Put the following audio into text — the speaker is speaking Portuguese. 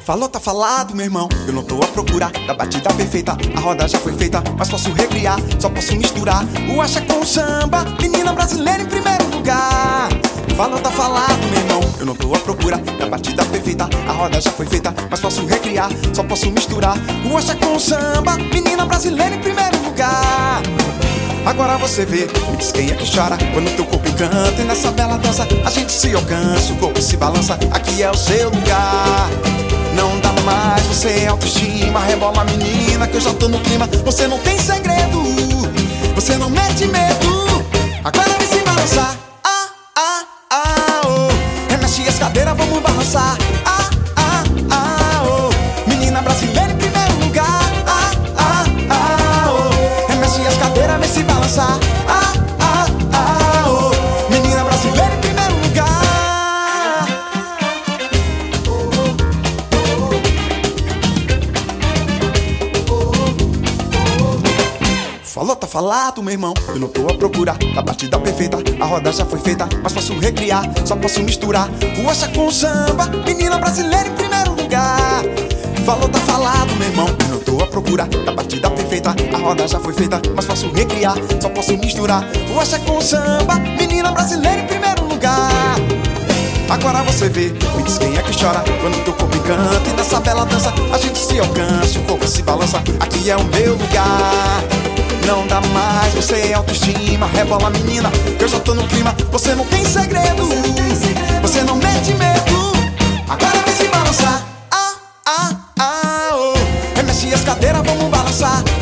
Falou, tá falado, meu irmão. Eu não tô à procura da batida perfeita. A roda já foi feita, mas posso recriar. Só posso misturar o axé com o samba. Menina brasileira em primeiro lugar. Falou, tá falado, meu irmão. Eu não tô à procura da batida perfeita. A roda já foi feita, mas posso recriar. Só posso misturar o axé com o samba. Menina brasileira em primeiro lugar. Agora você vê, me diz quem é que chora quando teu corpo encanta. E nessa bela dança a gente se alcança, o corpo se balança. Aqui é o seu lugar. Não dá mais, você é autoestima. Rebola, menina, que eu já tô no clima. Você não tem segredo, você não mete medo. Agora vem se balançar. Oh. Remexe as cadeiras, vamos balançar. Oh. Menina brasileira em primeiro lugar. Oh. Remexe as cadeiras, vem se balançar. Oh. Menina brasileira em primeiro lugar. Falou, tá falado, meu irmão. Eu não tô à procura da batida perfeita. A roda já foi feita, mas posso recriar. Só posso misturar o axé com o samba. Menina brasileira em primeiro lugar. Falou, tá falado, meu irmão. Eu não tô à procura da batida perfeita. A roda já foi feita, mas posso recriar. Só posso misturar o axé com o samba. Menina brasileira em primeiro lugar. Agora você vê, me diz quem é que chora quando teu corpo encanta. E nessa bela dança a gente se alcança, o corpo se balança. Aqui é o meu lugar. Não dá mais, você é autoestima. Rebola, menina, que eu já tô no clima. Você não tem segredo, você não mete medo. Agora vem se balançar. Oh. Remexe as cadeiras, vamos balançar.